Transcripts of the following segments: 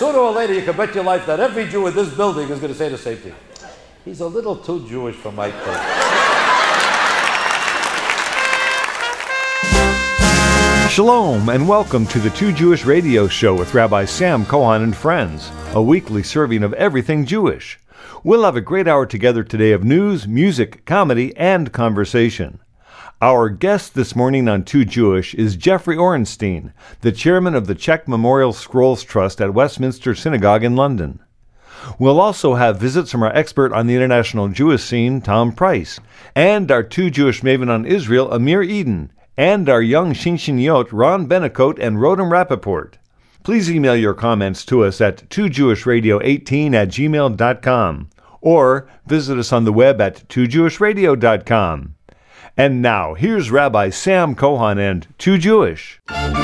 sooner or later, you can bet your life that every Jew in this building is going to say the same thing. He's a little too Jewish for my taste. Shalom, and welcome to the Two Jewish Radio Show with Rabbi Sam Cohen and friends, a weekly serving of everything Jewish. We'll have a great hour together today of news, music, comedy, and conversation. Our guest this morning on Two Jewish is Jeffrey Orenstein, the chairman of the Czech Memorial Scrolls Trust at Westminster Synagogue in London. We'll also have visits from our expert on the international Jewish scene, Tom Price, and our Two Jewish maven on Israel, Amir Eden, and our young Shinshiniyot, Ron Benecote and Rotem Rappaport. Please email your comments to us at twojewishradio18@gmail.com or visit us on the web at twojewishradio.com. And now, here's Rabbi Sam Cohen and Two Jewish.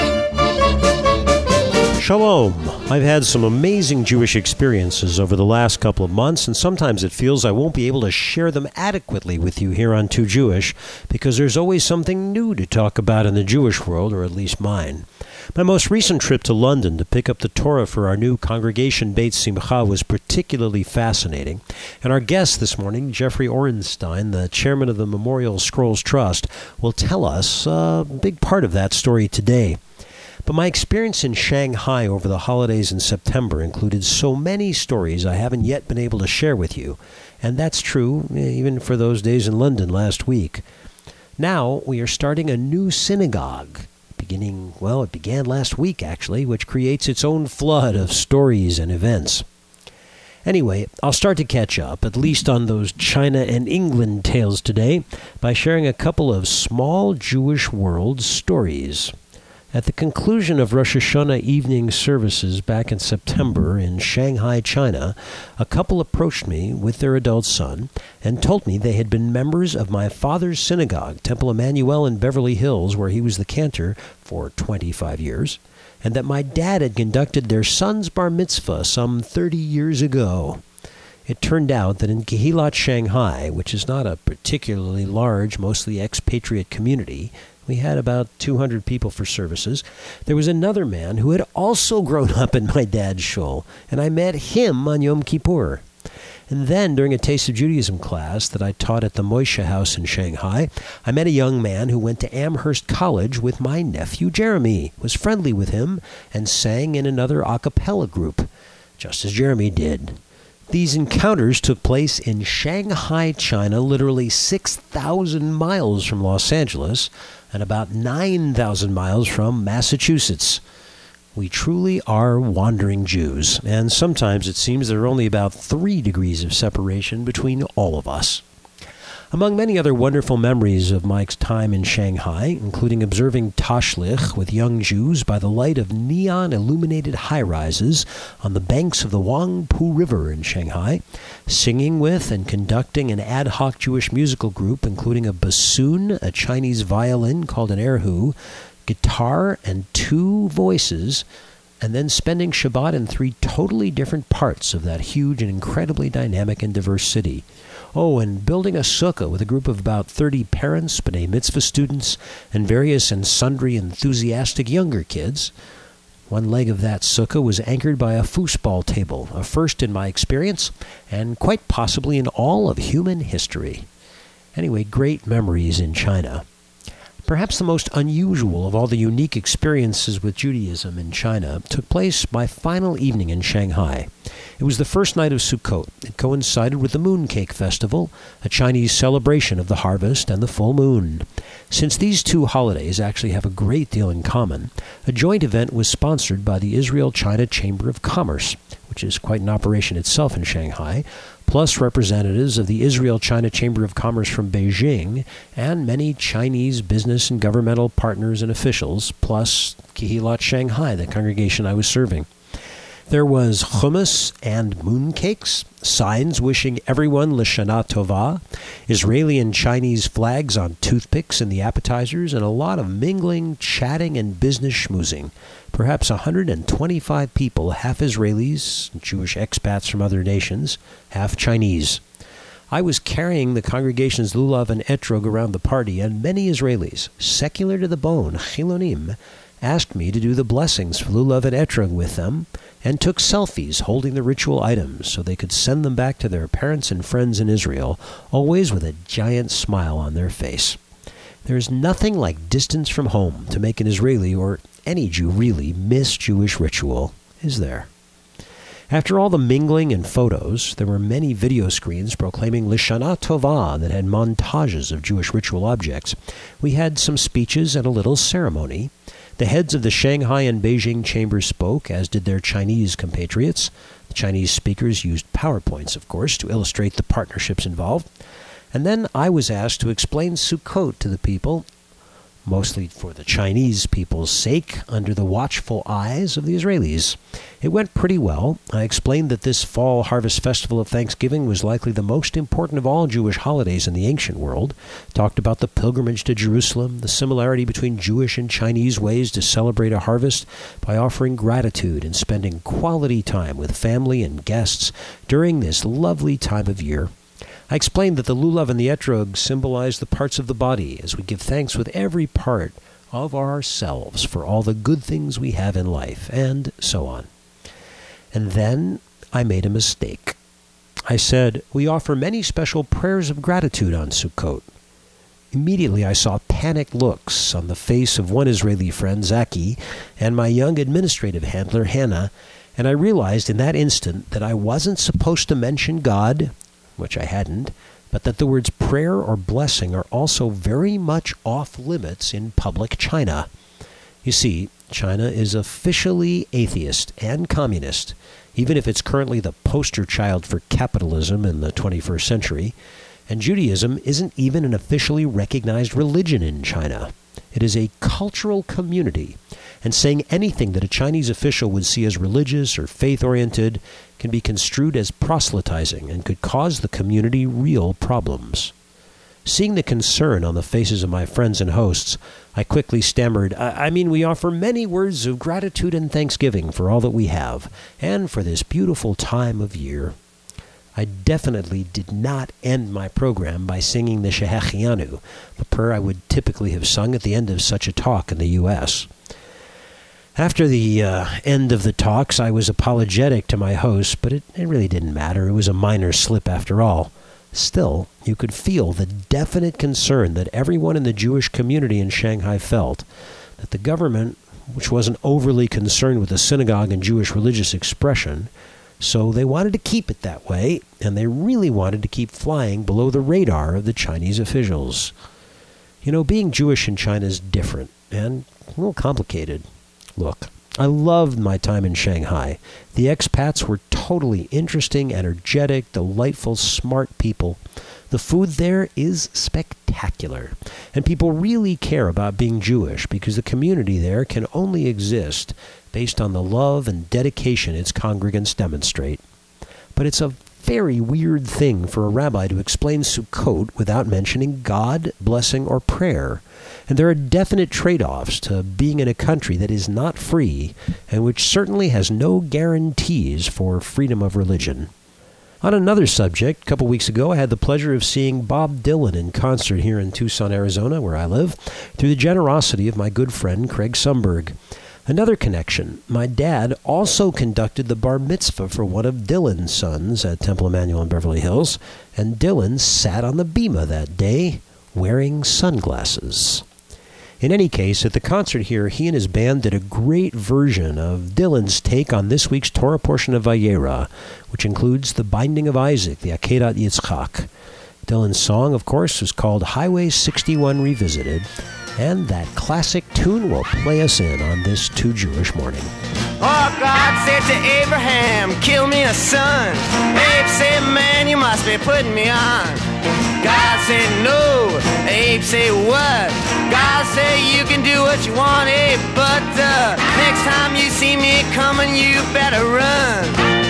Shalom. I've had some amazing Jewish experiences over the last couple of months, and sometimes it feels I won't be able to share them adequately with you here on Two Jewish, because there's always something new to talk about in the Jewish world, or at least mine. My most recent trip to London to pick up the Torah for our new congregation Beit Simcha was particularly fascinating, and our guest this morning, Jeffrey Orenstein, the chairman of the Memorial Scrolls Trust, will tell us a big part of that story today. But my experience in Shanghai over the holidays in September included so many stories I haven't yet been able to share with you, and that's true even for those days in London last week. Now we are starting a new synagogue, it began last week actually, which creates its own flood of stories and events. Anyway, I'll start to catch up, at least on those China and England tales today, by sharing a couple of small Jewish world stories. At the conclusion of Rosh Hashanah evening services back in September in Shanghai, China, a couple approached me with their adult son and told me they had been members of my father's synagogue, Temple Emmanuel in Beverly Hills, where he was the cantor for 25 years, and that my dad had conducted their son's bar mitzvah some 30 years ago. It turned out that in Kehilat, Shanghai, which is not a particularly large, mostly expatriate community, we had about 200 people for services. There was another man who had also grown up in my dad's shul, and I met him on Yom Kippur. And then, during a Taste of Judaism class that I taught at the Moshe House in Shanghai, I met a young man who went to Amherst College with my nephew Jeremy, was friendly with him, and sang in another a cappella group, just as Jeremy did. These encounters took place in Shanghai, China, literally 6,000 miles from Los Angeles and about 9,000 miles from Massachusetts. We truly are wandering Jews, and sometimes it seems there are only about 3 degrees of separation between all of us. Among many other wonderful memories of Mike's time in Shanghai, including observing Tashlich with young Jews by the light of neon-illuminated high-rises on the banks of the Huangpu River in Shanghai, singing with and conducting an ad hoc Jewish musical group, including a bassoon, a Chinese violin called an erhu, guitar, and 2 voices, and then spending Shabbat in 3 totally different parts of that huge and incredibly dynamic and diverse city. Oh, and building a sukkah with a group of about 30 parents, B'nai Mitzvah students, and various and sundry enthusiastic younger kids. One leg of that sukkah was anchored by a foosball table, a first in my experience, and quite possibly in all of human history. Anyway, great memories in China. Perhaps the most unusual of all the unique experiences with Judaism in China took place my final evening in Shanghai. It was the first night of Sukkot. It coincided with the Mooncake Festival, a Chinese celebration of the harvest and the full moon. Since these 2 holidays actually have a great deal in common, a joint event was sponsored by the Israel-China Chamber of Commerce, which is quite an operation itself in Shanghai, plus representatives of the Israel-China Chamber of Commerce from Beijing, and many Chinese business and governmental partners and officials, plus Kehilat Shanghai, the congregation I was serving. There was hummus and mooncakes, signs wishing everyone L'Shana Tova, Israeli and Chinese flags on toothpicks in the appetizers, and a lot of mingling, chatting, and business schmoozing. Perhaps 125 people, half Israelis, Jewish expats from other nations, half Chinese. I was carrying the congregation's lulav and etrog around the party, and many Israelis, secular to the bone, chilonim, asked me to do the blessings for Lulav and Etrog with them, and took selfies holding the ritual items so they could send them back to their parents and friends in Israel, always with a giant smile on their face. There is nothing like distance from home to make an Israeli, or any Jew really, miss Jewish ritual, is there? After all the mingling and photos, there were many video screens proclaiming Lishana Tova that had montages of Jewish ritual objects. We had some speeches and a little ceremony. The heads of the Shanghai and Beijing chambers spoke, as did their Chinese compatriots. The Chinese speakers used PowerPoints, of course, to illustrate the partnerships involved. And then I was asked to explain Sukkot to the people, mostly for the Chinese people's sake, under the watchful eyes of the Israelis. It went pretty well. I explained that this fall harvest festival of Thanksgiving was likely the most important of all Jewish holidays in the ancient world, talked about the pilgrimage to Jerusalem, the similarity between Jewish and Chinese ways to celebrate a harvest by offering gratitude and spending quality time with family and guests during this lovely time of year. I explained that the lulav and the etrog symbolize the parts of the body as we give thanks with every part of ourselves for all the good things we have in life, and so on. And then I made a mistake. I said, we offer many special prayers of gratitude on Sukkot. Immediately I saw panicked looks on the face of one Israeli friend, Zaki, and my young administrative handler, Hannah, and I realized in that instant that I wasn't supposed to mention God, which I hadn't, but that the words prayer or blessing are also very much off limits in public China. You see, China is officially atheist and communist, even if it's currently the poster child for capitalism in the 21st century, and Judaism isn't even an officially recognized religion in China. It is a cultural community, and saying anything that a Chinese official would see as religious or faith-oriented can be construed as proselytizing and could cause the community real problems. Seeing the concern on the faces of my friends and hosts, I quickly stammered, I mean, we offer many words of gratitude and thanksgiving for all that we have, and for this beautiful time of year. I definitely did not end my program by singing the Shehechianu, the prayer I would typically have sung at the end of such a talk in the U.S. After the end of the talks, I was apologetic to my host, but it really didn't matter. It was a minor slip after all. Still, you could feel the definite concern that everyone in the Jewish community in Shanghai felt, that the government, which wasn't overly concerned with the synagogue and Jewish religious expression, so they wanted to keep it that way, and they really wanted to keep flying below the radar of the Chinese officials. You know, being Jewish in China is different and a little complicated. Look, I loved my time in Shanghai. The expats were totally interesting, energetic, delightful, smart people. The food there is spectacular, and people really care about being Jewish because the community there can only exist based on the love and dedication its congregants demonstrate. But it's a very weird thing for a rabbi to explain Sukkot without mentioning God, blessing, or prayer. And there are definite trade-offs to being in a country that is not free and which certainly has no guarantees for freedom of religion. On another subject, a couple weeks ago, I had the pleasure of seeing Bob Dylan in concert here in Tucson, Arizona, where I live, through the generosity of my good friend Craig Sumberg. Another connection, my dad also conducted the bar mitzvah for one of Dylan's sons at Temple Emmanuel in Beverly Hills, and Dylan sat on the bima that day wearing sunglasses. In any case, at the concert here, he and his band did a great version of Dylan's take on this week's Torah portion of Vayera, which includes the binding of Isaac, the Akedat Yitzchak. Dylan's song, of course, was called Highway 61 Revisited, and that classic tune will play us in on this Too Jewish morning. Oh, God said to Abraham, kill me a son. Abe said, man, you must be putting me on. God said, no. Abe said, what? God said, you can do what you want, Abe, but next time you see me coming, you better run.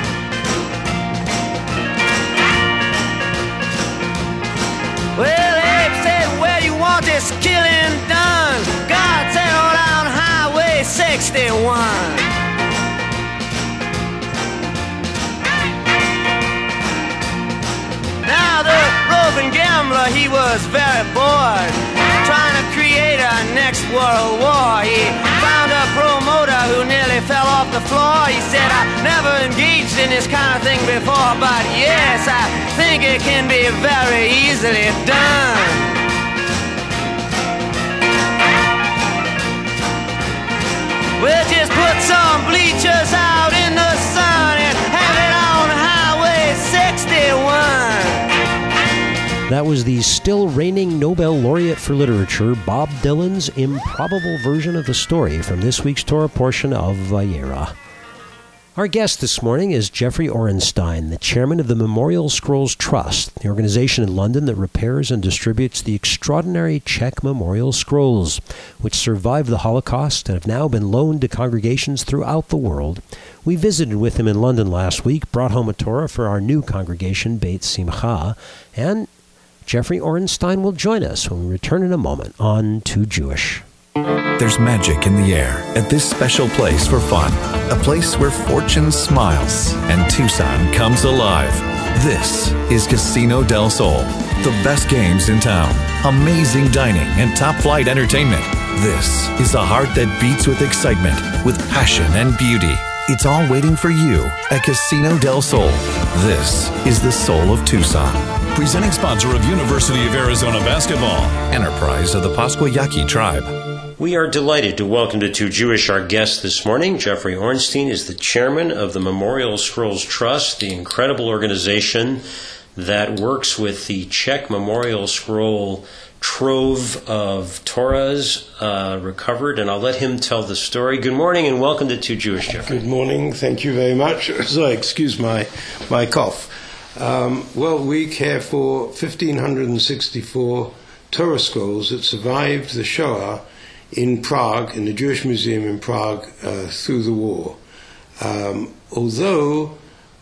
Well, Abe said, where you want this killing done? God said, oh, down Highway 61. Now the roving gambler, he was very bored, trying to create a next world war. He off the floor. He said, I never engaged in this kind of thing before, but yes, I think it can be very easily done. We'll just put some bleachers out in the sun and have it on Highway 61. That was the still reigning Nobel laureate for literature, Bob Dylan's improbable version of the story from this week's Torah portion of Vayera. Our guest this morning is Jeffrey Orenstein, the chairman of the Memorial Scrolls Trust, the organization in London that repairs and distributes the extraordinary Czech Memorial Scrolls, which survived the Holocaust and have now been loaned to congregations throughout the world. We visited with him in London last week, brought home a Torah for our new congregation, Beit Simcha, and Jeffrey Orenstein will join us when we return in a moment on Too Jewish. There's magic in the air at this special place for fun. A place where fortune smiles and Tucson comes alive. This is Casino del Sol. The best games in town, amazing dining, and top-flight entertainment. This is a heart that beats with excitement, with passion and beauty. It's all waiting for you at Casino del Sol. This is the soul of Tucson. Presenting sponsor of University of Arizona Basketball. Enterprise of the Pasquayaqui Tribe. We are delighted to welcome to Too Jewish our guest this morning. Jeffrey Orenstein is the chairman of the Memorial Scrolls Trust, the incredible organization that works with the Czech Memorial Scroll trove of Torahs recovered, and I'll let him tell the story. Good morning and welcome to Too Jewish, Jeffrey. Good morning. Thank you very much. So excuse my cough. Well, we care for 1,564 Torah scrolls that survived the Shoah in Prague, in the Jewish Museum in Prague, through the war. Although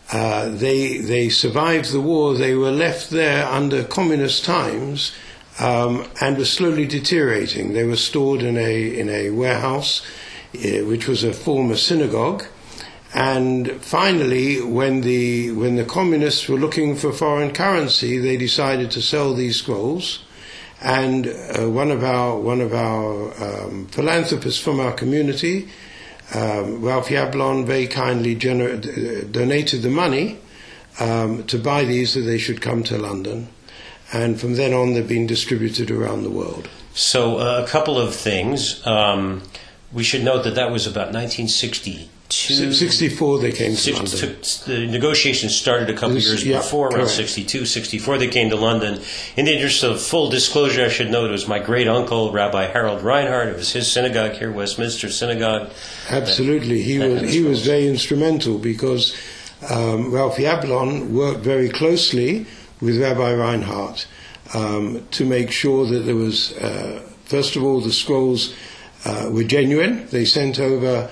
they survived the war, they were left there under communist times and were slowly deteriorating. They were stored in a warehouse, which was a former synagogue. And finally, when the communists were looking for foreign currency, they decided to sell these scrolls. And one of our philanthropists from our community, Ralph Yablon, very kindly donated the money to buy these, so they should come to London. And from then on, they've been distributed around the world. So a couple of things. We should note that was about 1962. 64 they came to London. The negotiations started a couple of years before, around 62, 64 they came to London. In the interest of full disclosure, I should note it was my great-uncle, Rabbi Harold Reinhardt. It was his synagogue here, Westminster Synagogue. Absolutely. He was very instrumental because Ralph Yablon worked very closely with Rabbi Reinhardt to make sure that there was, first of all, the scrolls were genuine. They sent over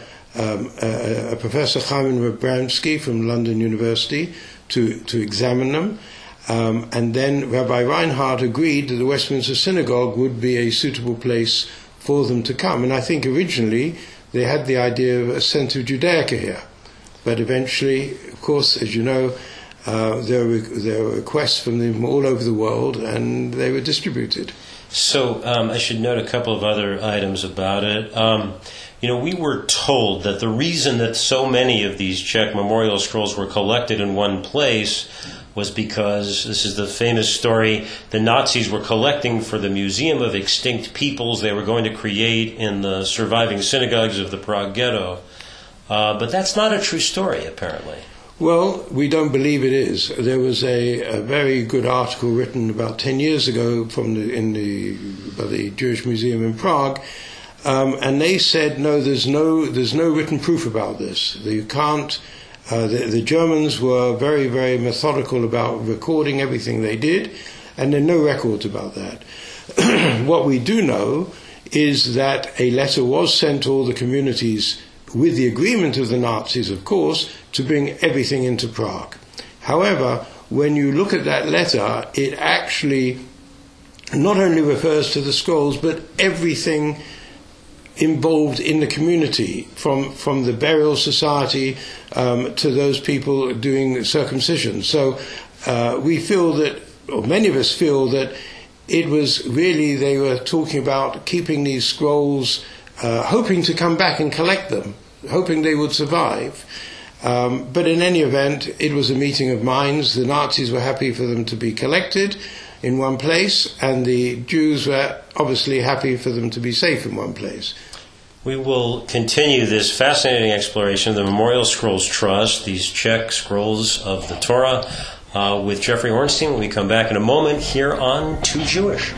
a Professor Chaim Abramsky from London University to examine them. And then Rabbi Reinhardt agreed that the Westminster Synagogue would be a suitable place for them to come. And I think originally they had the idea of a Centre of Judaica here. But eventually, of course, as you know, there were requests from them from all over the world, and they were distributed. So I should note a couple of other items about it. We were told that the reason that so many of these Czech memorial scrolls were collected in one place was because, this is the famous story, the Nazis were collecting for the Museum of Extinct Peoples they were going to create in the surviving synagogues of the Prague ghetto. But that's not a true story, apparently. Well, we don't believe it is. There was a very good article written about 10 years ago by the Jewish Museum in Prague, and they said, no, there's no written proof about this. You can't. The Germans were very, very methodical about recording everything they did, and there are no records about that. What we do know is that a letter was sent to all the communities with the agreement of the Nazis, of course, to bring everything into Prague. However, when you look at that letter, it actually not only refers to the scrolls, but everything involved in the community, from the burial society to those people doing circumcision. So we feel that, or many of us feel that it was really, they were talking about keeping these scrolls, hoping to come back and collect them. hoping they would survive. But in any event, it was a meeting of minds. The Nazis were happy for them to be collected in one place, and the Jews were obviously happy for them to be safe in one place. We will continue this fascinating exploration of the Memorial Scrolls Trust, these Czech scrolls of the Torah, with Jeffrey Ornstein when we come back in a moment here on Too Jewish.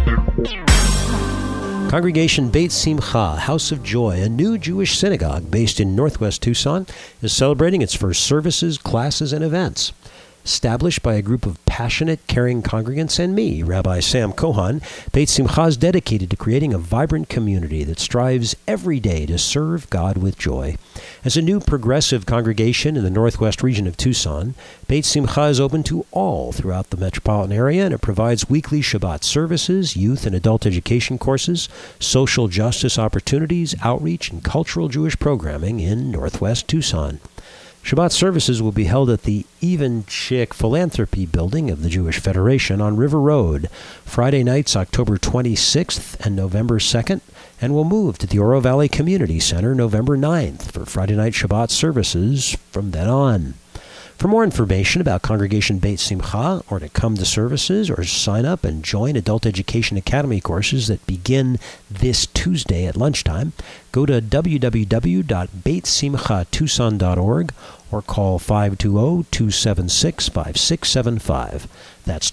Congregation Beit Simcha, House of Joy, a new Jewish synagogue based in northwest Tucson, is celebrating its first services, classes, and events. Established by a group of passionate, caring congregants and me, Rabbi Sam Cohen, Beit Simcha is dedicated to creating a vibrant community that strives every day to serve God with joy. As a new progressive congregation in the northwest region of Tucson, Beit Simcha is open to all throughout the metropolitan area, and it provides weekly Shabbat services, youth and adult education courses, social justice opportunities, outreach, and cultural Jewish programming in northwest Tucson. Shabbat services will be held at the Evenchik Philanthropy Building of the Jewish Federation on River Road, Friday nights October 26th and November 2nd, and will move to the Oro Valley Community Center November 9th for Friday night Shabbat services from then on. For more information about Congregation Beit Simcha, or to come to services, or sign up and join Adult Education Academy courses that begin this Tuesday at lunchtime, go to www.beitsimchatucson.org or call 520-276-5675. That's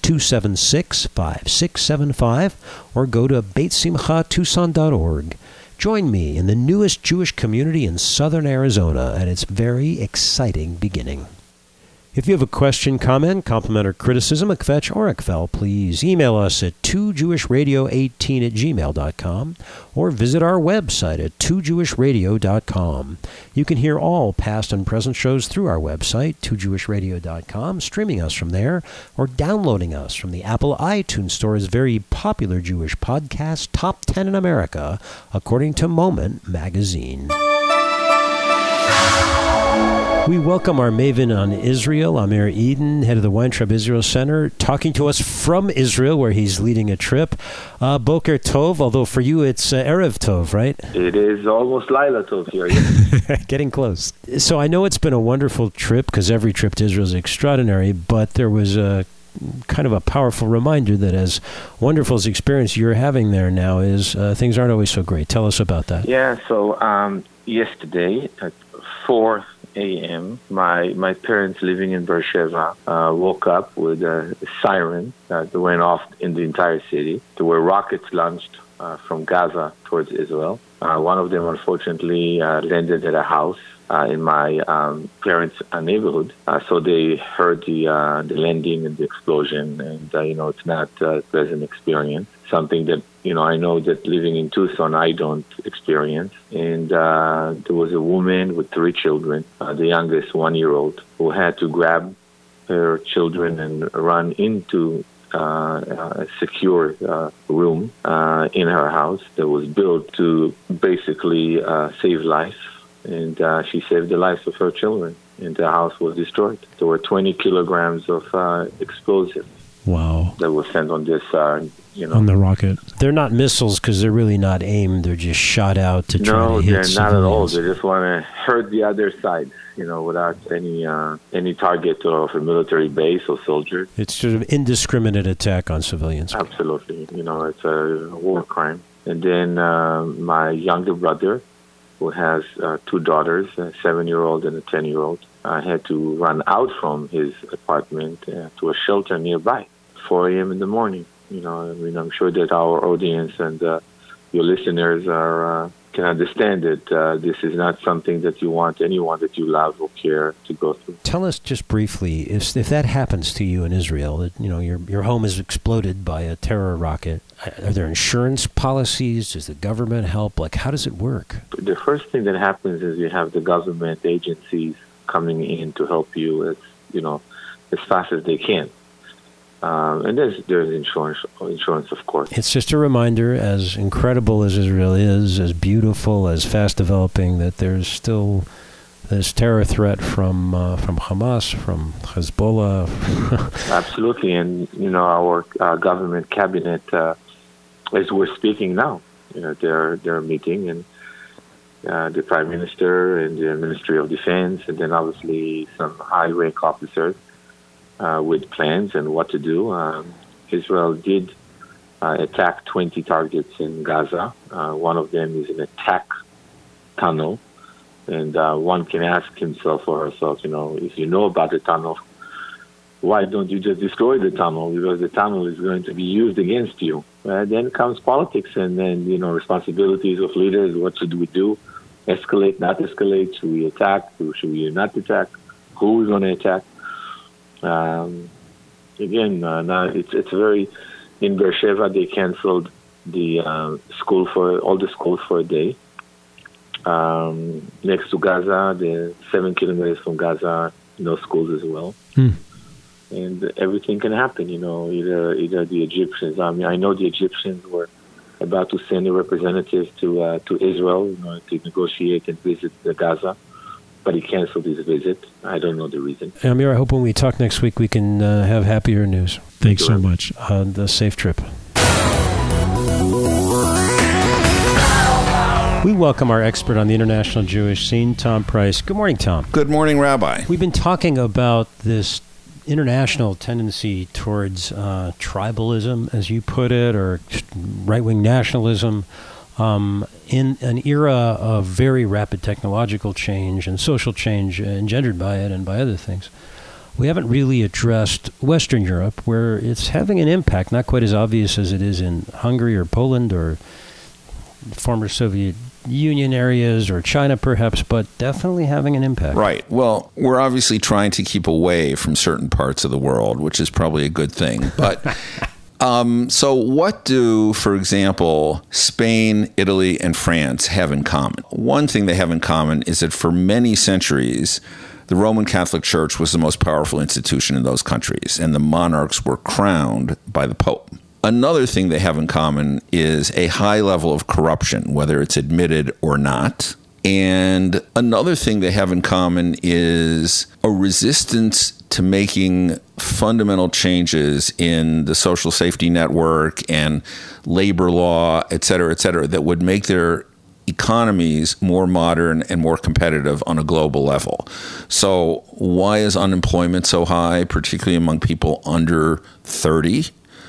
276-5675, or go to beitsimchatucson.org. Join me in the newest Jewish community in southern Arizona at its very exciting beginning. If you have a question, comment, compliment, or criticism, a kvetch or a kvel, please email us at 2jewishradio18@gmail.com or visit our website at 2jewishradio.com. You can hear all past and present shows through our website, 2jewishradio.com, streaming us from there, or downloading us from the Apple iTunes Store's very popular Jewish podcast, Top 10 in America, according to Moment magazine. We welcome our maven on Israel, Amir Eden, head of the Weintraub Israel Center, talking to us from Israel, where he's leading a trip. Boker Tov, although for you it's Erev Tov, right? It is almost Laila Tov here. Getting close. So I know it's been a wonderful trip, because every trip to Israel is extraordinary, but there was a kind of a powerful reminder that as wonderful as the experience you're having there now is, things aren't always so great. Tell us about that. Yeah, so yesterday at 4 a.m., my parents living in Beersheba woke up with a siren that went off in the entire city. There were rockets launched from Gaza towards Israel. One of them, unfortunately, landed at a house in my parents' neighborhood. So they heard the landing and the explosion, and it's not a pleasant experience. Something that I know that living in Tucson I don't experience. And there was a woman with 3 children, the youngest 1-year-old, who had to grab her children and run into a secure room in her house that was built to basically save life. And she saved the lives of her children, and the house was destroyed. There were 20 kilograms of explosives. Wow. That was sent on this, on the rocket. They're not missiles because they're really not aimed. They're just shot out to try to hit civilians. No, they're not at all. They just want to hurt the other side, without any target of a military base or soldiers. It's sort of indiscriminate attack on civilians. Absolutely. It's a war crime. And then my younger brother, who has 2 daughters, a 7-year-old and a 10-year-old, had to run out from his apartment to a shelter nearby, 4 a.m. in the morning. I'm sure that our audience and your listeners can understand that this is not something that you want anyone that you love or care to go through. Tell us just briefly, if that happens to you in Israel, that your home is exploded by a terror rocket, are there insurance policies? Does the government help? How does it work? The first thing that happens is you have the government agencies coming in to help you as fast as they can. And there's insurance, of course. It's just a reminder, as incredible as Israel is, as beautiful, as fast developing, that there's still this terror threat from Hamas, from Hezbollah. Absolutely, and our government cabinet, as we're speaking now, they're meeting, and the Prime Minister and the Ministry of Defense, and then obviously some high-rank officers with plans and what to do. Israel did attack 20 targets in Gaza. One of them is an attack tunnel. And one can ask himself or herself, if you know about the tunnel, why don't you just destroy the tunnel? Because the tunnel is going to be used against you. Then comes politics and then, responsibilities of leaders. What should we do? Escalate, not escalate? Should we attack? Should we not attack? Who is going to attack? Now it's very... In Beersheba, they canceled the all the schools for a day. Next to Gaza, the 7 kilometers from Gaza, no schools as well. And everything can happen, either the Egyptians. I know the Egyptians were about to send a representative to Israel to negotiate and visit the Gaza, but he canceled his visit. I don't know the reason. Amir, I hope when we talk next week we can have happier news. Thanks so much. The safe trip. We welcome our expert on the international Jewish scene, Tom Price. Good morning, Tom. Good morning, Rabbi. We've been talking about this international tendency towards tribalism, as you put it, or right-wing nationalism, in an era of very rapid technological change and social change engendered by it and by other things. We haven't really addressed Western Europe, where it's having an impact, not quite as obvious as it is in Hungary or Poland or former Soviet Union areas or China perhaps, but definitely having an impact. Right. Well, we're obviously trying to keep away from certain parts of the world, which is probably a good thing. But so what do, for example, Spain, Italy, and France have in common? One thing they have in common is that for many centuries, the Roman Catholic Church was the most powerful institution in those countries, and the monarchs were crowned by the Pope. Another thing they have in common is a high level of corruption, whether it's admitted or not. And another thing they have in common is a resistance to making fundamental changes in the social safety network and labor law, et cetera, that would make their economies more modern and more competitive on a global level. So why is unemployment so high, particularly among people under 30?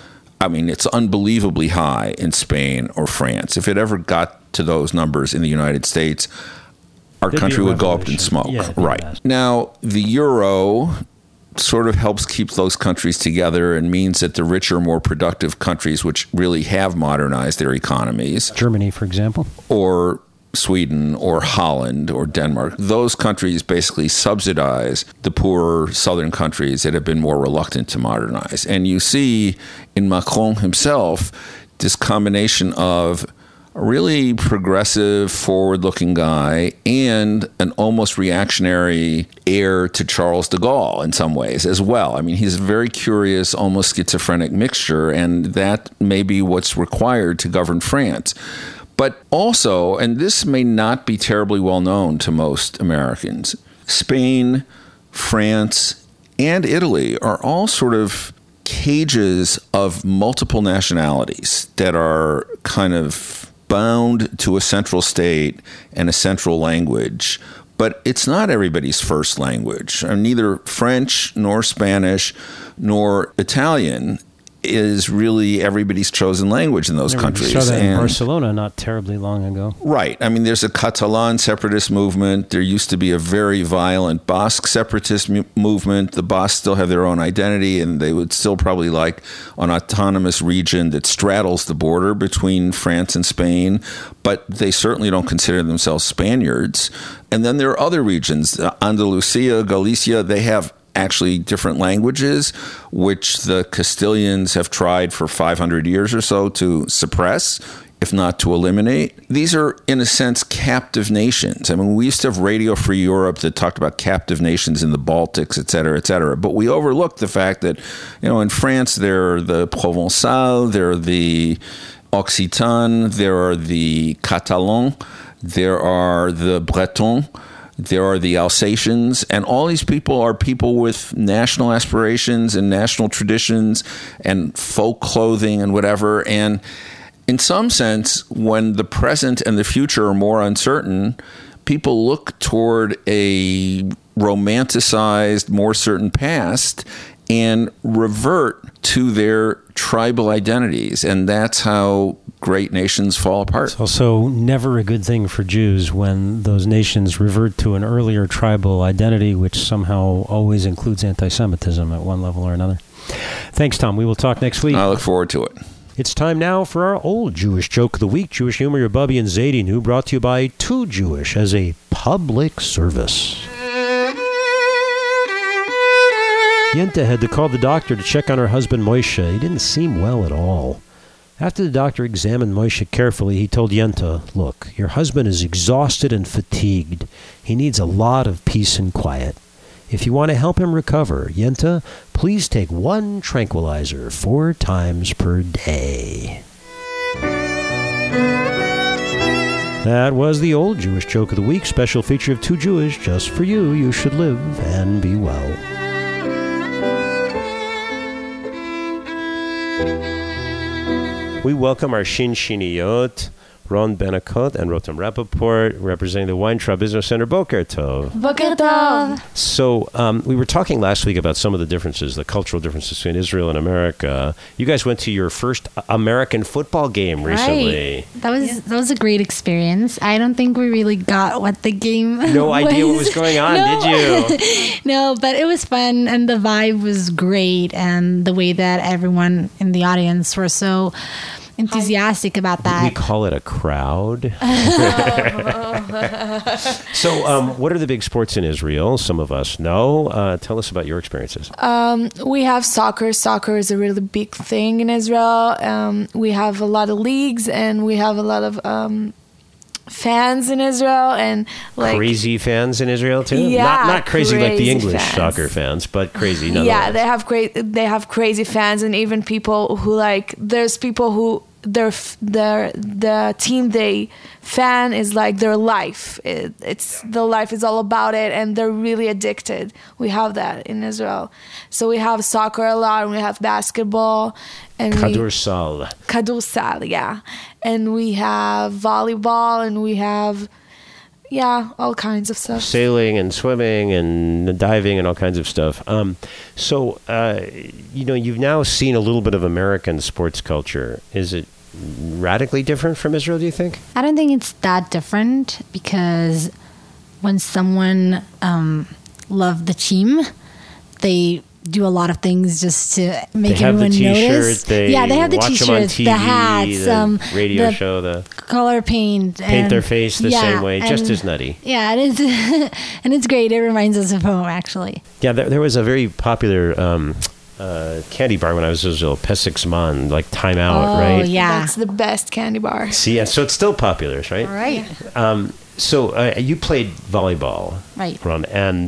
I mean, it's unbelievably high in Spain or France. If it ever got to those numbers in the United States, our country would go up in smoke. Yeah, right. Now, the euro sort of helps keep those countries together and means that the richer, more productive countries, which really have modernized their economies, Germany, for example, or Sweden or Holland or Denmark, those countries basically subsidize the poorer southern countries that have been more reluctant to modernize. And you see in Macron himself this combination of a really progressive, forward-looking guy and an almost reactionary heir to Charles de Gaulle in some ways as well. I mean, he's a very curious, almost schizophrenic mixture, and that may be what's required to govern France. But also, and this may not be terribly well known to most Americans, Spain, France, and Italy are all sort of cages of multiple nationalities that are kind of bound to a central state and a central language. But it's not everybody's first language. Neither French nor Spanish nor Italian is really everybody's chosen language in those countries. We saw that in Barcelona not terribly long ago. Right. I mean, there's a Catalan separatist movement. There used to be a very violent Basque separatist movement. The Basques still have their own identity, and they would still probably like an autonomous region that straddles the border between France and Spain, but they certainly don't consider themselves Spaniards. And then there are other regions, Andalusia, Galicia, they have actually different languages, which the Castilians have tried for 500 years or so to suppress, if not to eliminate. These are, in a sense, captive nations. I mean, we used to have Radio Free Europe that talked about captive nations in the Baltics, et cetera, but we overlooked the fact that, in France, there are the Provençal, there are the Occitan, there are the Catalan, there are the Breton, there are the Alsatians, and all these people are people with national aspirations and national traditions and folk clothing and whatever. And in some sense, when the present and the future are more uncertain, people look toward a romanticized, more certain past and revert to their tribal identities. And that's how great nations fall apart. It's also never a good thing for Jews when those nations revert to an earlier tribal identity, which somehow always includes anti-Semitism at one level or another. Thanks, Tom. We will talk next week. I look forward to it. It's time now for our old Jewish joke of the week, Jewish humor, your Bubby and Zadie, who brought to you by Too Jewish as a public service. Yenta had to call the doctor to check on her husband Moshe. He didn't seem well at all. After the doctor examined Moshe carefully, he told Yenta, "Look, your husband is exhausted and fatigued. He needs a lot of peace and quiet. If you want to help him recover, Yenta, please take 1 tranquilizer 4 times per day." That was the old Jewish joke of the week, special feature of Too Jewish, just for you. You should live and be well. We welcome our Shinshiniyot, Ron Benakot and Rotem Rappaport, representing the Weintraub Business Center. Boker Tov. Boker Tov. So we were talking last week about some of the differences, the cultural differences between Israel and America. You guys went to your first American football game recently. Right. That was a great experience. I don't think we really got what the game No was. idea what was going on, did you? No, but it was fun, and the vibe was great, and the way that everyone in the audience were so enthusiastic about that. We call it a crowd. So what are the big sports in Israel? Some of us know. Tell us about your experiences. We have soccer. Soccer is a really big thing in Israel. We have a lot of leagues, and we have a lot of fans in Israel, and like crazy fans in Israel too. Yeah, not crazy like the English fans. soccer fans, but crazy nonetheless. Yeah, they have crazy fans, and even people who like. There's people who the team they fan is like their life. The life is all about it, and they're really addicted. We have that in Israel. So we have soccer a lot, and we have basketball, and Kadursal, yeah, and we have volleyball, and we have all kinds of stuff. Sailing and swimming and diving and all kinds of stuff. So you've now seen a little bit of American sports culture. Is it radically different from Israel, do you think? I don't think it's that different, because when someone loves the team, they do a lot of things just to make everyone notice. They have the watch t-shirts, them on TV, the hats, the radio the show, the color paint their face the same way, just as nutty. Yeah, it is, and it's great. It reminds us of home, actually. Yeah, there was a very popular candy bar when I was in Israel, Pesach Zman, like Time Out, right? Oh, yeah. That's the best candy bar. See, yeah, so it's still popular, right? Right. So you played volleyball, right? Ron, and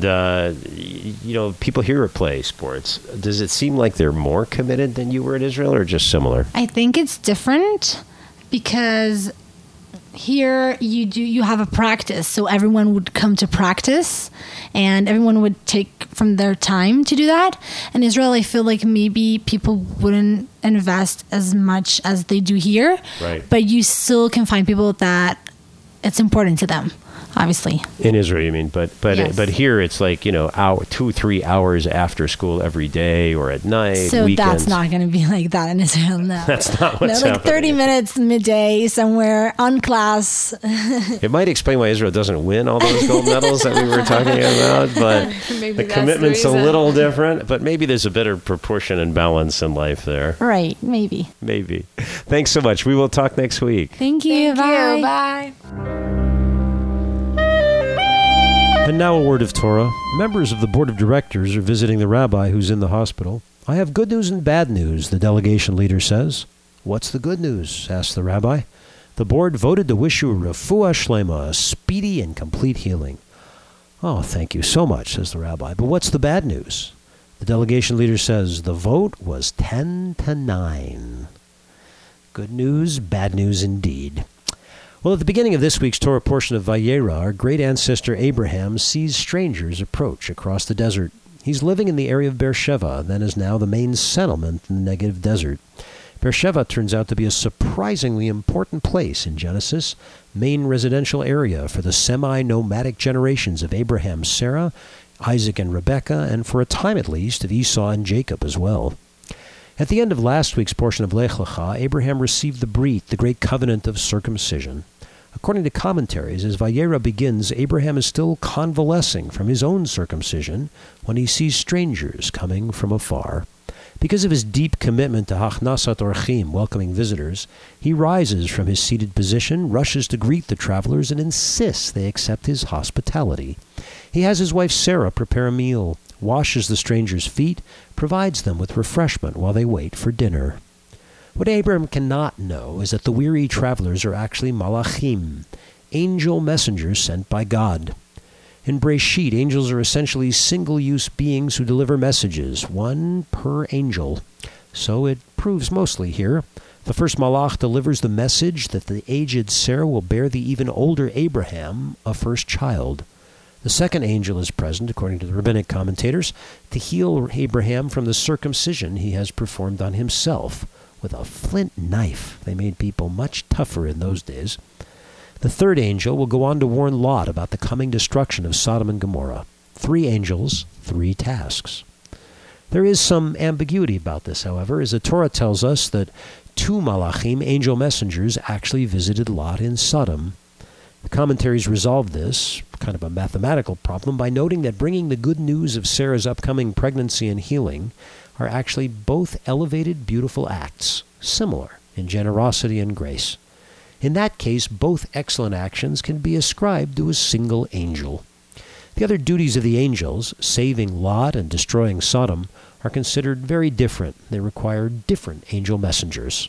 people here play sports. Does it seem like they're more committed than you were in Israel, or just similar? I think it's different, because here you have a practice, so everyone would come to practice, and everyone would take from their time to do that. In Israel, I feel like maybe people wouldn't invest as much as they do here, right? But you still can find people that it's important to them, obviously. In Israel, you mean? But Yes. but here it's like 2-3 hours after school every day or at night. So weekends. that's not going to be like that in Israel. No, that's not what's like happening. 30 minutes midday somewhere on class. It might explain why Israel doesn't win all those gold medals that we were talking about, but the commitment's a little different. But maybe there's a better proportion and balance in life there. Right, maybe. Maybe. Thanks so much. We will talk next week. Thank you. Bye. Bye. And now a word of Torah. Members of the board of directors are visiting the rabbi who's in the hospital. I have good news and bad news, the delegation leader says. What's the good news? Asked the rabbi. The board voted to wish you a refuah shlema, a speedy and complete healing. Oh, thank you so much, says the rabbi. But what's the bad news? The delegation leader says the vote was 10-9. Good news, bad news indeed. Well, at the beginning of this week's Torah portion of Vayera, our great ancestor Abraham sees strangers approach across the desert. He's living in the area of Beersheba, then is now the main settlement in the Negev desert. Beersheba turns out to be a surprisingly important place in Genesis, main residential area for the semi-nomadic generations of Abraham, Sarah, Isaac and Rebekah, and for a time at least of Esau and Jacob as well. At the end of last week's portion of Lech Lecha, Abraham received the Brit, the great covenant of circumcision. According to commentaries, as Vayera begins, Abraham is still convalescing from his own circumcision when he sees strangers coming from afar. Because of his deep commitment to Hachnasat Orchim, welcoming visitors, he rises from his seated position, rushes to greet the travelers, and insists they accept his hospitality. He has his wife Sarah prepare a meal, washes the strangers' feet, provides them with refreshment while they wait for dinner. What Abraham cannot know is that the weary travelers are actually malachim, angel messengers sent by God. In Breshit, angels are essentially single-use beings who deliver messages, one per angel. So it proves mostly here. The first malach delivers the message that the aged Sarah will bear the even older Abraham a first child. The second angel is present, according to the rabbinic commentators, to heal Abraham from the circumcision he has performed on himself. With a flint knife. They made people much tougher in those days. The third angel will go on to warn Lot about the coming destruction of Sodom and Gomorrah. 3 angels, 3 tasks. There is some ambiguity about this, however, as the Torah tells us that 2 malachim, angel messengers, actually visited Lot in Sodom. The commentaries resolve this, kind of a mathematical problem, by noting that bringing the good news of Sarah's upcoming pregnancy and healing are actually both elevated, beautiful acts, similar in generosity and grace. In that case, both excellent actions can be ascribed to a single angel. The other duties of the angels, saving Lot and destroying Sodom, are considered very different. They require different angel messengers.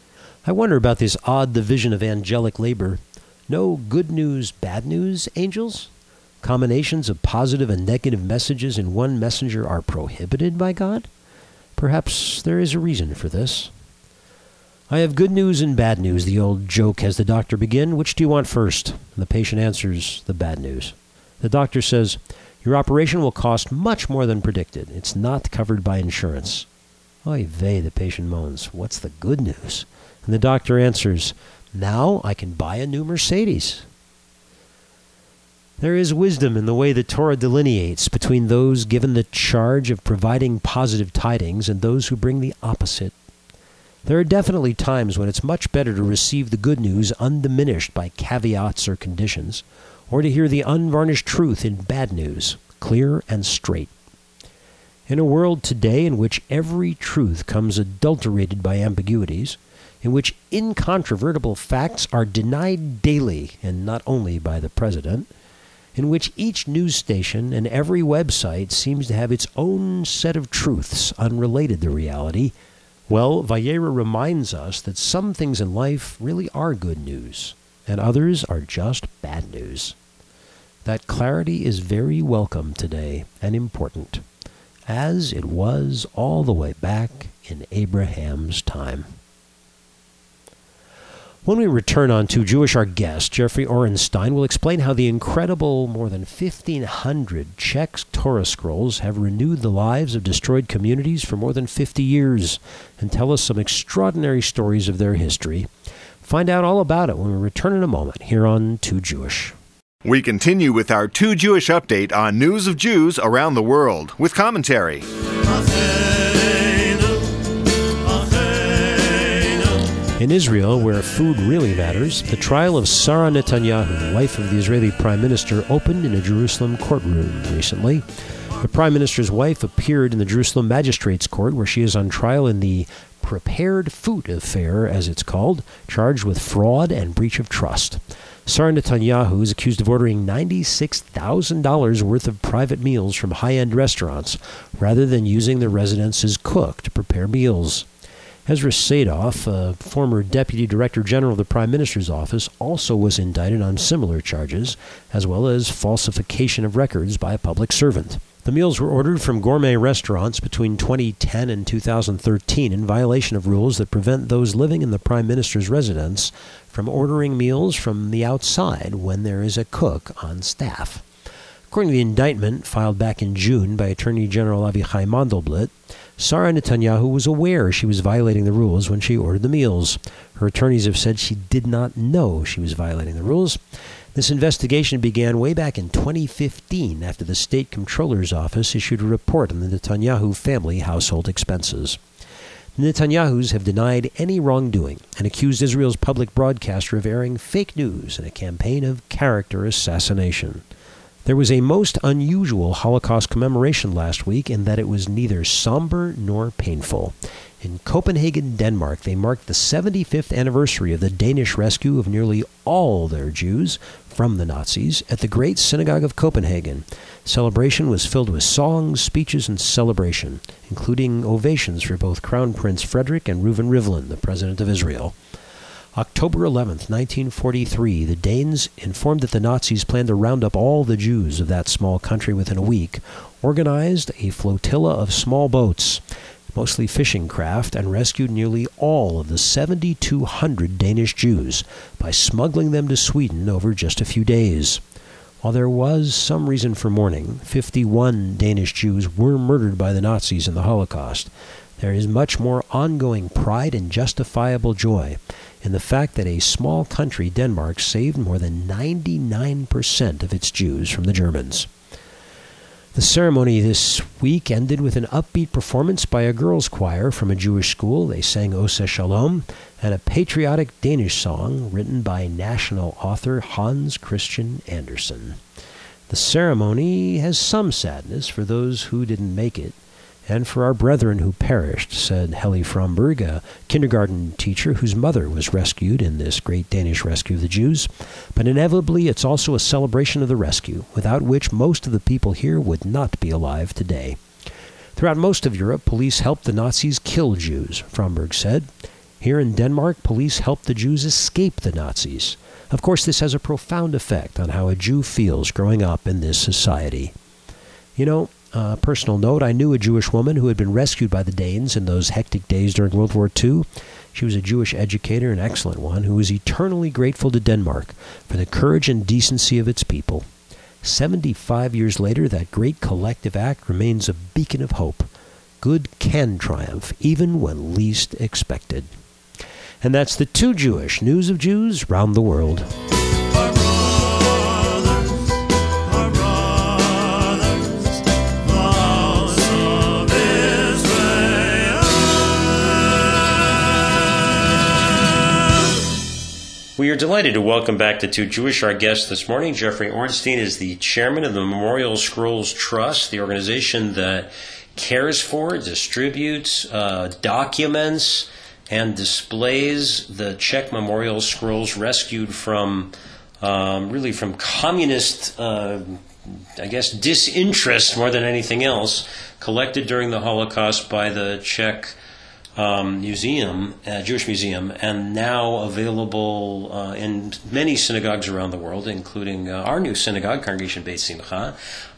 I wonder about this odd division of angelic labor. No good news, bad news angels? Combinations of positive and negative messages in one messenger are prohibited by God? Perhaps there is a reason for this. I have good news and bad news, the old joke has the doctor begin. Which do you want first? And the patient answers, the bad news. The doctor says, your operation will cost much more than predicted. It's not covered by insurance. Oy vey, the patient moans. What's the good news? And the doctor answers, now I can buy a new Mercedes. There is wisdom in the way the Torah delineates between those given the charge of providing positive tidings and those who bring the opposite. There are definitely times when it's much better to receive the good news undiminished by caveats or conditions, or to hear the unvarnished truth in bad news, clear and straight. In a world today in which every truth comes adulterated by ambiguities, in which incontrovertible facts are denied daily and not only by the president, in which each news station and every website seems to have its own set of truths unrelated to reality, well, Vayera reminds us that some things in life really are good news, and others are just bad news. That clarity is very welcome today and important, as it was all the way back in Abraham's time. When we return on To Jewish, our guest, Jeffrey Orenstein, will explain how the incredible more than 1,500 Czech Torah scrolls have renewed the lives of destroyed communities for more than 50 years and tell us some extraordinary stories of their history. Find out all about it when we return in a moment here on To Jewish. We continue with our To Jewish update on news of Jews around the world with commentary. In Israel, where food really matters, the trial of Sarah Netanyahu, wife of the Israeli Prime Minister, opened in a Jerusalem courtroom recently. The Prime Minister's wife appeared in the Jerusalem Magistrates Court, where she is on trial in the prepared food affair, as it's called, charged with fraud and breach of trust. Sarah Netanyahu is accused of ordering $96,000 worth of private meals from high-end restaurants, rather than using the residents' cook to prepare meals. Ezra Sadoff, a former Deputy Director General of the Prime Minister's Office, also was indicted on similar charges, as well as falsification of records by a public servant. The meals were ordered from gourmet restaurants between 2010 and 2013 in violation of rules that prevent those living in the Prime Minister's residence from ordering meals from the outside when there is a cook on staff. According to the indictment filed back in June by Attorney General Avichai Mandelblit, Sarah Netanyahu was aware she was violating the rules when she ordered the meals. Her attorneys have said she did not know she was violating the rules. This investigation began way back in 2015 after the state comptroller's office issued a report on the Netanyahu family household expenses. The Netanyahus have denied any wrongdoing and accused Israel's public broadcaster of airing fake news in a campaign of character assassination. There was a most unusual Holocaust commemoration last week in that it was neither somber nor painful. In Copenhagen, Denmark, they marked the 75th anniversary of the Danish rescue of nearly all their Jews from the Nazis at the Great Synagogue of Copenhagen. Celebration was filled with songs, speeches, and celebration, including ovations for both Crown Prince Frederick and Reuven Rivlin, the President of Israel. October 11th, 1943, the Danes, informed that the Nazis planned to round up all the Jews of that small country within a week, organized a flotilla of small boats, mostly fishing craft, and rescued nearly all of the 7,200 Danish Jews by smuggling them to Sweden over just a few days. While there was some reason for mourning, 51 Danish Jews were murdered by the Nazis in the Holocaust. There is much more ongoing pride and justifiable joy in the fact that a small country, Denmark, saved more than 99% of its Jews from the Germans. The ceremony this week ended with an upbeat performance by a girls' choir from a Jewish school. They sang Ose Shalom and a patriotic Danish song written by national author Hans Christian Andersen. The ceremony has some sadness for those who didn't make it, and for our brethren who perished, said Heli Fromberg, a kindergarten teacher whose mother was rescued in this great Danish rescue of the Jews. But inevitably, it's also a celebration of the rescue, without which most of the people here would not be alive today. Throughout most of Europe, police helped the Nazis kill Jews, Fromberg said. Here in Denmark, police helped the Jews escape the Nazis. Of course, this has a profound effect on how a Jew feels growing up in this society. You know, personal note, I knew a Jewish woman who had been rescued by the Danes in those hectic days during World War II. She was a Jewish educator, an excellent one, who was eternally grateful to Denmark for the courage and decency of its people. 75 years later, that great collective act remains a beacon of hope. Good can triumph, even when least expected. And that's the Too Jewish news of Jews round the world. We are delighted to welcome back to Too Jewish. Our guest this morning, Jeffrey Ornstein, is the chairman of the Memorial Scrolls Trust, the organization that cares for, distributes, documents, and displays the Czech memorial scrolls rescued from, from communist, disinterest more than anything else, collected during the Holocaust by the Czech museum, Jewish museum, and now available in many synagogues around the world, including our new synagogue, Congregation Beit Simcha.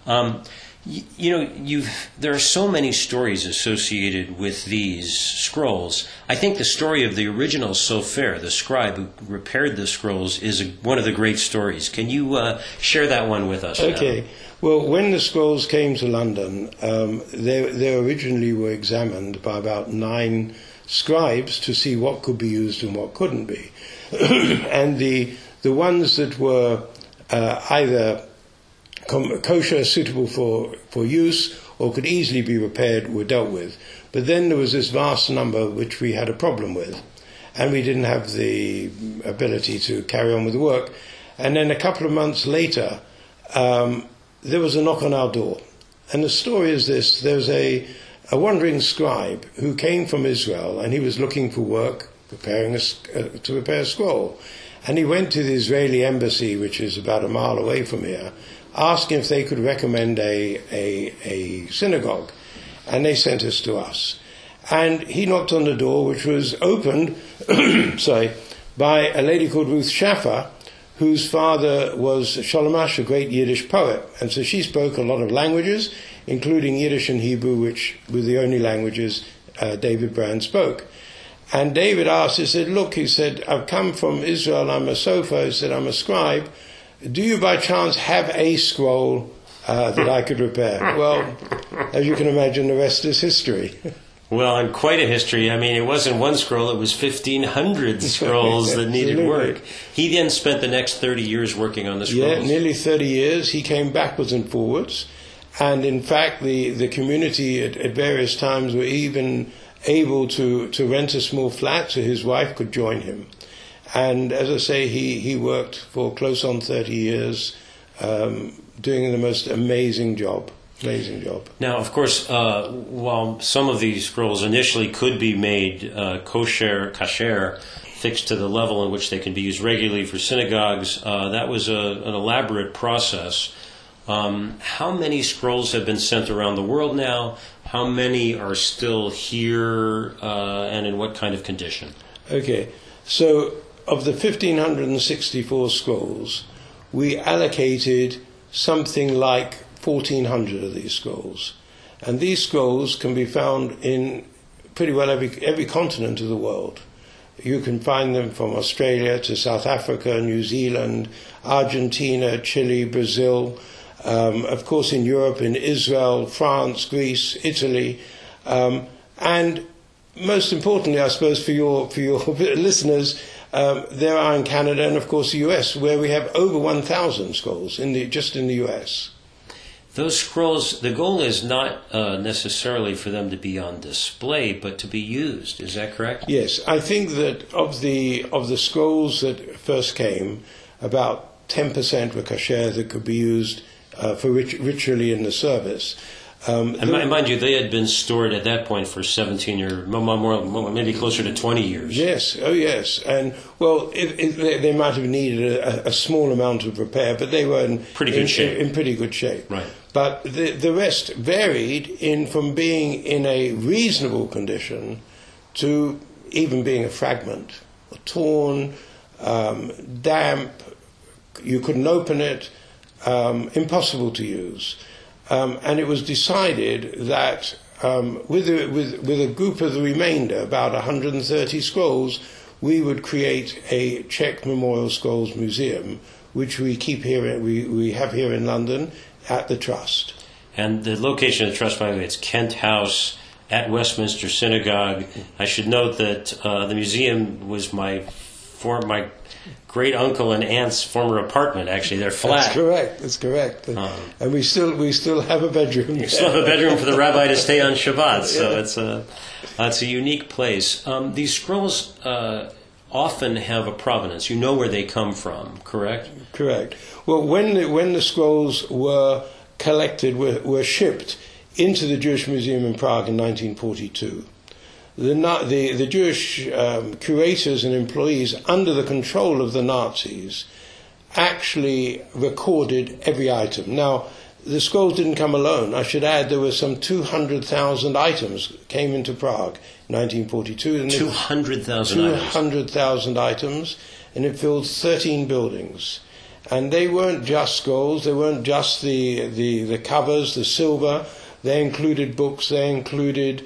There are so many stories associated with these scrolls. I think the story of the original Sofer, the scribe who repaired the scrolls, is one of the great stories. Can you share that one with us? Okay. Well, when the scrolls came to London, they originally were examined by about 9 scribes to see what could be used and what couldn't be. And the ones that were either kosher, suitable for use, or could easily be repaired were dealt with. But then there was this vast number which we had a problem with, and we didn't have the ability to carry on with the work. And then a couple of months later, there was a knock on our door. And the story is this: there's a wandering scribe who came from Israel, and he was looking for work, to repair a scroll. And he went to the Israeli embassy, which is about a mile away from here, asking if they could recommend a synagogue. And they sent us to us. And he knocked on the door, which was opened by a lady called Ruth Schaffer, whose father was Sholem Asch, a great Yiddish poet. And so she spoke a lot of languages, including Yiddish and Hebrew, which were the only languages David Brand spoke. And David asked, he said, look, he said, I've come from Israel, I'm a sofer, he said, I'm a scribe. Do you by chance have a scroll that I could repair? Well, as you can imagine, the rest is history. Well, and quite a history. I mean, it wasn't one scroll, it was 1,500 scrolls that needed work. He then spent the next 30 years working on the scrolls. Yeah, nearly 30 years. He came backwards and forwards. And in fact, the community at various times were even able to rent a small flat so his wife could join him. And as I say, he worked for close on 30 years, doing the most amazing job. Amazing job. Now, of course, while some of these scrolls initially could be made kasher, fixed to the level in which they can be used regularly for synagogues, that was an elaborate process. How many scrolls have been sent around the world now? How many are still here, and in what kind of condition? Okay, so of the 1,564 scrolls, we allocated something like 1,400 of these scrolls. And these scrolls can be found in pretty well every continent of the world. You can find them from Australia to South Africa, New Zealand, Argentina, Chile, Brazil, of course in Europe, in Israel, France, Greece, Italy, and most importantly, I suppose, for your listeners, there are in Canada and of course the US, where we have over 1,000 scrolls just in the US. Those scrolls, the goal is not necessarily for them to be on display, but to be used. Is that correct? Yes, I think that of the scrolls that first came, about 10% were kasher that could be used for ritually in the service. And mind you, they had been stored at that point for 17 or more, maybe closer to 20 years. Yes, oh yes. And, well, they might have needed a small amount of repair, but they were in pretty good shape. Right. But the rest varied from being in a reasonable condition to even being a fragment, torn, damp, you couldn't open it, impossible to use. And it was decided that with a group of the remainder, about 130 scrolls, we would create a Czech Memorial Scrolls Museum, which we keep here. We have here in London at the Trust. And the location of the Trust, by the way, it's Kent House at Westminster Synagogue. I should note that the museum was my great uncle and aunt's former apartment. Actually, their flat. That's correct. And we still have a bedroom. You still have a bedroom for the rabbi to stay on Shabbat. So it's a unique place. These scrolls often have a provenance. You know where they come from, correct? Correct. Well, when the scrolls were collected, were shipped into the Jewish Museum in Prague in 1942. The Jewish curators and employees, under the control of the Nazis, actually recorded every item. Now, the scrolls didn't come alone. I should add there were some 200,000 items came into Prague in 1942. 200,000 items, and it filled 13 buildings. And they weren't just scrolls, they weren't just the covers, the silver. They included books, they included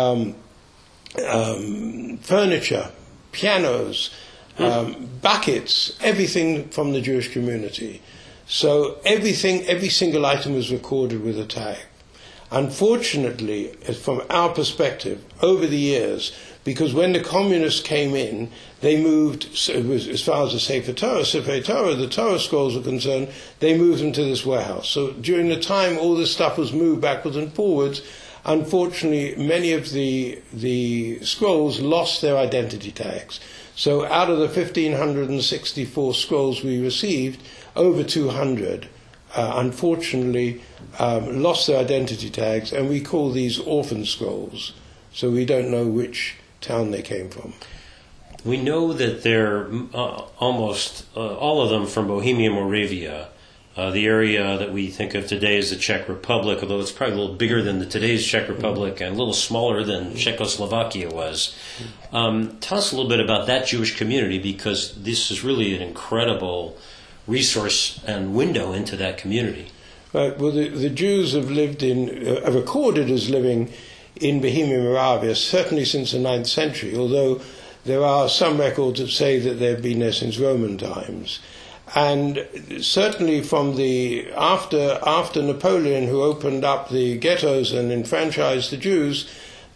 furniture, pianos, buckets, everything from the Jewish community. So every single item was recorded with a tag. Unfortunately, from our perspective, over the years, because when the communists came in, they moved, as far as the Sefer Torah, the Torah scrolls were concerned, they moved them to this warehouse. So during the time all this stuff was moved backwards and forwards, unfortunately, many of the scrolls lost their identity tags. So out of the 1,564 scrolls we received, over 200, unfortunately, lost their identity tags, and we call these orphan scrolls. So we don't know which town they came from. We know that they're almost all of them from Bohemia, Moravia. The area that we think of today as the Czech Republic, although it's probably a little bigger than today's Czech Republic and a little smaller than Czechoslovakia was. Tell us a little bit about that Jewish community, because this is really an incredible resource and window into that community. Right. Well, the Jews have lived are recorded as living in Bohemia, Moravia, certainly since the 9th century, although there are some records that say that they've been there since Roman times. And certainly from after Napoleon, who opened up the ghettos and enfranchised the Jews,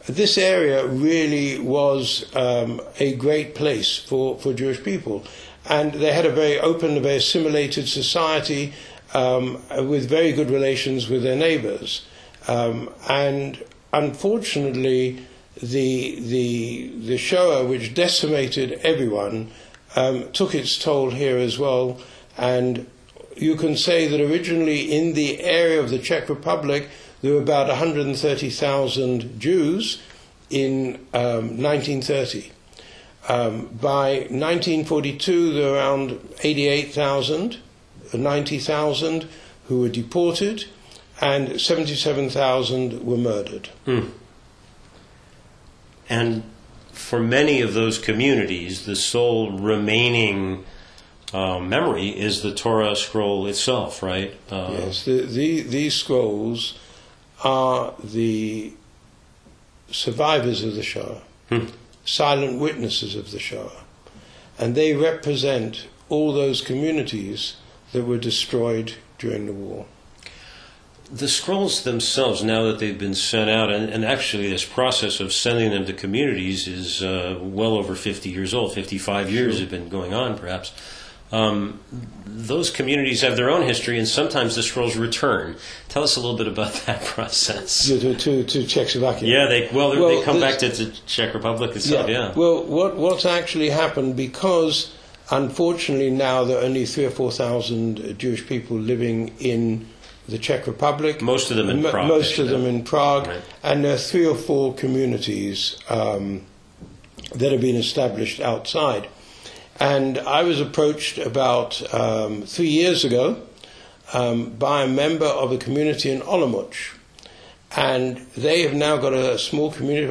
this area really was a great place for Jewish people. And they had a very open, a very assimilated society with very good relations with their neighbors. And unfortunately, the Shoah, which decimated everyone, took its toll here as well. And you can say that originally in the area of the Czech Republic, there were about 130,000 Jews in 1930. By 1942, there were around 88,000, 90,000 who were deported, and 77,000 were murdered. And for many of those communities, the sole remaining memory is the Torah scroll itself, right? Yes, these scrolls are the survivors of the Shoah, silent witnesses of the Shoah, and they represent all those communities that were destroyed during the war. The scrolls themselves, now that they've been sent out, and actually this process of sending them to communities is well over 50 years old, 55 years have been going on perhaps. Those communities have their own history, and sometimes the scrolls return. Tell us a little bit about that process. To Czechoslovakia. Yeah, they come back to the Czech Republic itself. Yeah. Well, what's actually happened, because unfortunately now there are only 3,000 or 4,000 Jewish people living in the Czech Republic. Most of them in Prague. Most of them in Prague, right. And there are 3 or 4 communities that have been established outside. And I was approached about 3 years ago by a member of a community in Olomouc. And they have now got a small community of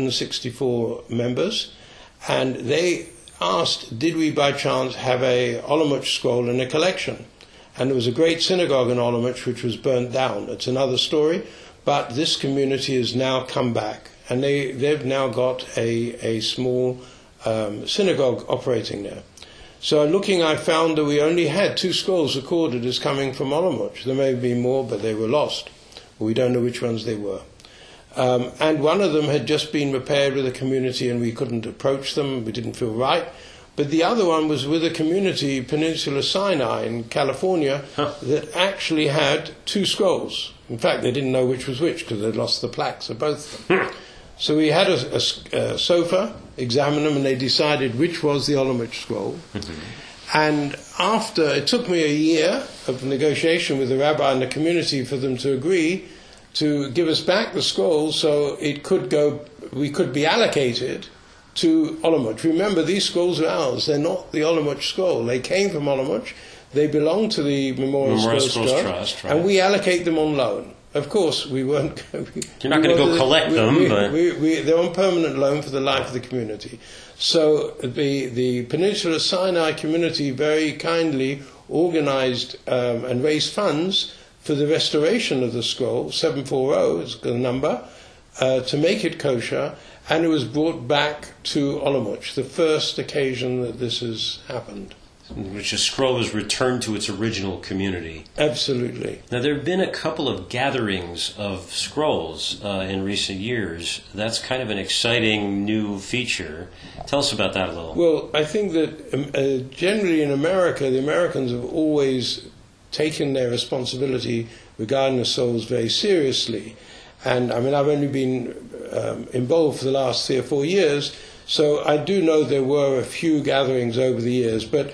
164 members. And they asked, did we by chance have a Olomouc scroll in a collection? And there was a great synagogue in Olomouc which was burnt down. It's another story. But this community has now come back. And they've now got a small synagogue operating there. So looking, I found that we only had 2 scrolls recorded as coming from Olomouc. There may be more, but they were lost. We don't know which ones they were. And one of them had just been repaired with a community, and we couldn't approach them. We didn't feel right. But the other one was with a community, Peninsula Sinai in California, that actually had 2 scrolls. In fact, they didn't know which was which because they'd lost the plaques of both of them. So we had a sofa, examined them, and they decided which was the Olomouc scroll. And after, it took me a year of negotiation with the rabbi and the community for them to agree to give us back the scroll so we could be allocated to Olomouc. Remember, these scrolls are ours. They're not the Olomouc scroll. They came from Olomouc. They belong to the Memorial Scrolls Trust, right. And we allocate them on loan. Of course, we weren't. You're not going to go collect them, but they're on permanent loan for the life of the community. So the Peninsula Sinai community very kindly organised and raised funds for the restoration of the scroll. 740 is the number, to make it kosher, and it was brought back to Olomouc. The first occasion that this has happened. Which a scroll is returned to its original community. Absolutely. Now, there have been a couple of gatherings of scrolls in recent years. That's kind of an exciting new feature. Tell us about that a little. Well, I think that generally in America, the Americans have always taken their responsibility regarding the souls very seriously. And I mean, I've only been involved for the last 3 or 4 years, so I do know there were a few gatherings over the years, but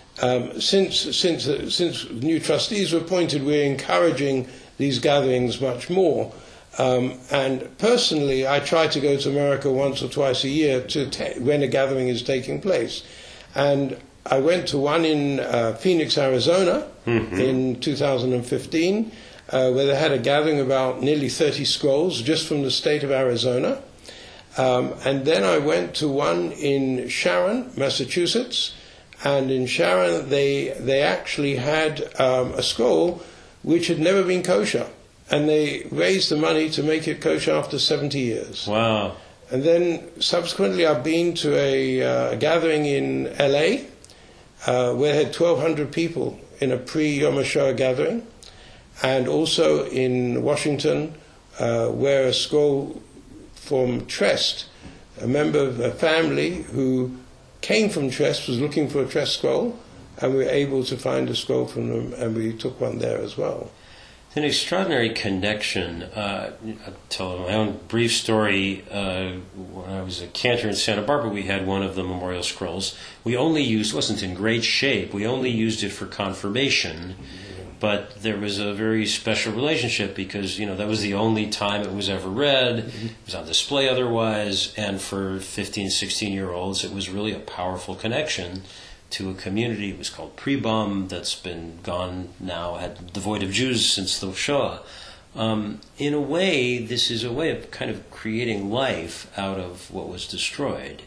since new trustees were appointed, we're encouraging these gatherings much more. And personally, I try to go to America once or twice a year when a gathering is taking place. And I went to one in Phoenix, Arizona, in 2015, where they had a gathering about nearly 30 scrolls just from the state of Arizona. And then I went to one in Sharon, Massachusetts. And in Sharon, they actually had a scroll which had never been kosher. And they raised the money to make it kosher after 70 years. Wow. And then subsequently I've been to a gathering in LA where they had 1,200 people in a pre-Yom HaShoah gathering. And also in Washington where a scroll from Trieste. A member of a family who came from Trieste was looking for a Trieste scroll, and we were able to find a scroll from them, and we took one there as well. An extraordinary connection. I'll tell my own brief story. When I was a cantor in Santa Barbara, we had one of the memorial scrolls. We only used, wasn't in great shape, we only used it for confirmation, but there was a very special relationship because, that was the only time it was ever read. It was on display otherwise, and for 15, 16-year-olds, it was really a powerful connection to a community. It was called Prebum, that's been gone now, devoid of Jews since the Shoah. In a way, this is a way of kind of creating life out of what was destroyed.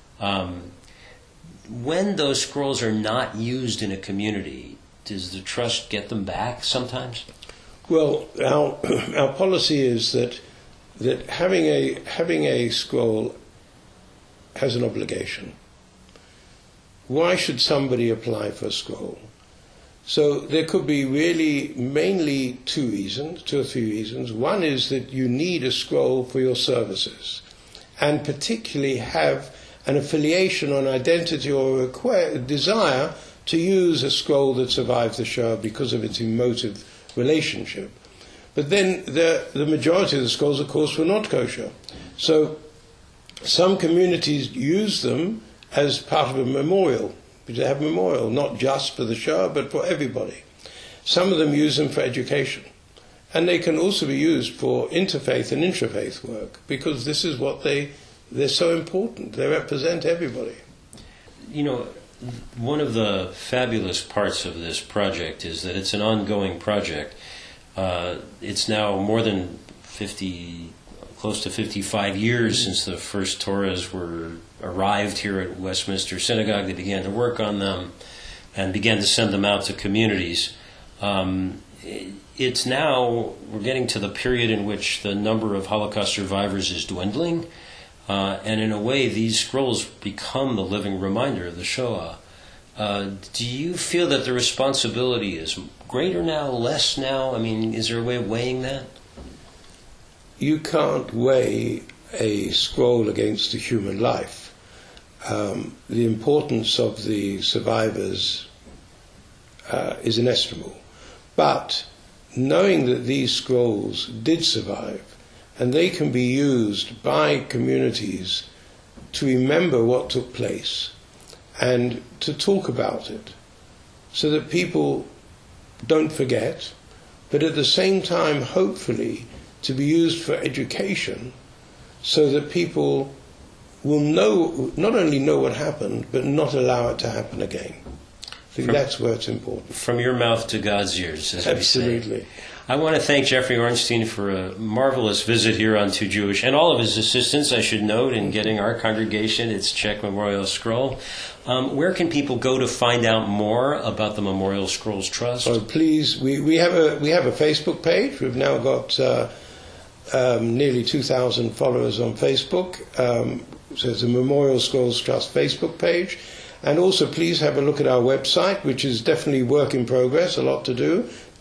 When those scrolls are not used in a community, does the trust get them back sometimes? Well, our policy is that having a scroll has an obligation. Why should somebody apply for a scroll? So there could be really mainly two or three reasons. One is that you need a scroll for your services, and particularly have an affiliation or an identity or a desire to use a scroll that survived the Shoah because of its emotive relationship. But then the majority of the scrolls, of course, were not kosher. So some communities use them as part of a memorial, because they have a memorial, not just for the Shoah, but for everybody. Some of them use them for education. And they can also be used for interfaith and intrafaith work, because this is what they're so important. They represent everybody. One of the fabulous parts of this project is that it's an ongoing project. It's now more than close to 55 years since the first Torahs arrived here at Westminster Synagogue. They began to work on them and began to send them out to communities. It's now, we're getting to the period in which the number of Holocaust survivors is dwindling. And in a way, these scrolls become the living reminder of the Shoah. Do you feel that the responsibility is greater now, less now? I mean, is there a way of weighing that? You can't weigh a scroll against a human life. The importance of the survivors is inestimable. But knowing that these scrolls did survive, and they can be used by communities to remember what took place and to talk about it so that people don't forget, but at the same time, hopefully, to be used for education so that people will not only know what happened, but not allow it to happen again. I think that's where it's important. From your mouth to God's ears, as Absolutely. we say. I want to thank Jeffrey Ornstein for a marvelous visit here on Too Jewish, and all of his assistants, I should note, in getting our congregation its Czech Memorial Scroll. Where can people go to find out more about the Memorial Scrolls Trust? Oh, please, we have a Facebook page. We've now got nearly 2,000 followers on Facebook. So it's a Memorial Scrolls Trust Facebook page. And also, please have a look at our website, which is definitely work in progress, a lot to do,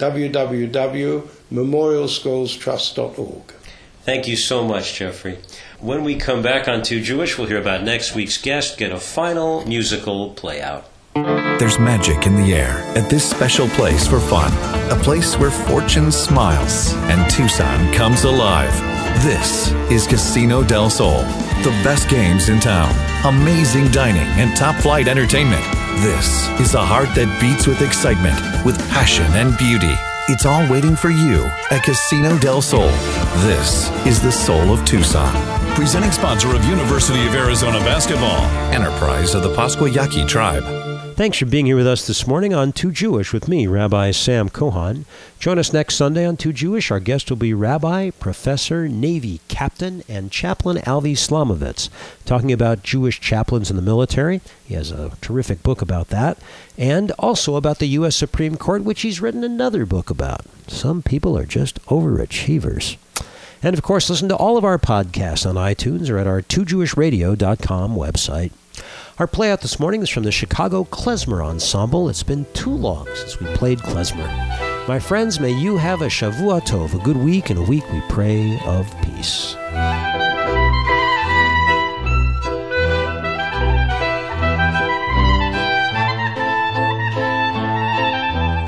www.memorialscrollstrust.org. Thank you so much, Jeffrey. When we come back on Too Jewish, we'll hear about next week's guest, get a final musical play out. There's magic in the air at this special place for fun, a place where fortune smiles and Tucson comes alive. This is Casino del Sol, the best games in town, amazing dining, and top-flight entertainment. This is a heart that beats with excitement, with passion and beauty. It's all waiting for you at Casino del Sol. This is the soul of Tucson. Presenting sponsor of University of Arizona basketball. Enterprise of the Pasquayaqui tribe. Thanks for being here with us this morning on Too Jewish with me, Rabbi Sam Cohan. Join us next Sunday on Too Jewish. Our guest will be Rabbi, Professor, Navy Captain, and Chaplain Alvi Slamovitz, talking about Jewish chaplains in the military. He has a terrific book about that, and also about the U.S. Supreme Court, which he's written another book about. Some people are just overachievers. And, of course, listen to all of our podcasts on iTunes or at our twojewishradio.com website. Our play out this morning is from the Chicago Klezmer Ensemble. It's been too long since we played klezmer. My friends, may you have a Shavua Tov, a good week, and a week we pray of peace.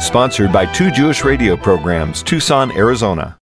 sponsored by Two Jewish Radio Programs, Tucson, Arizona.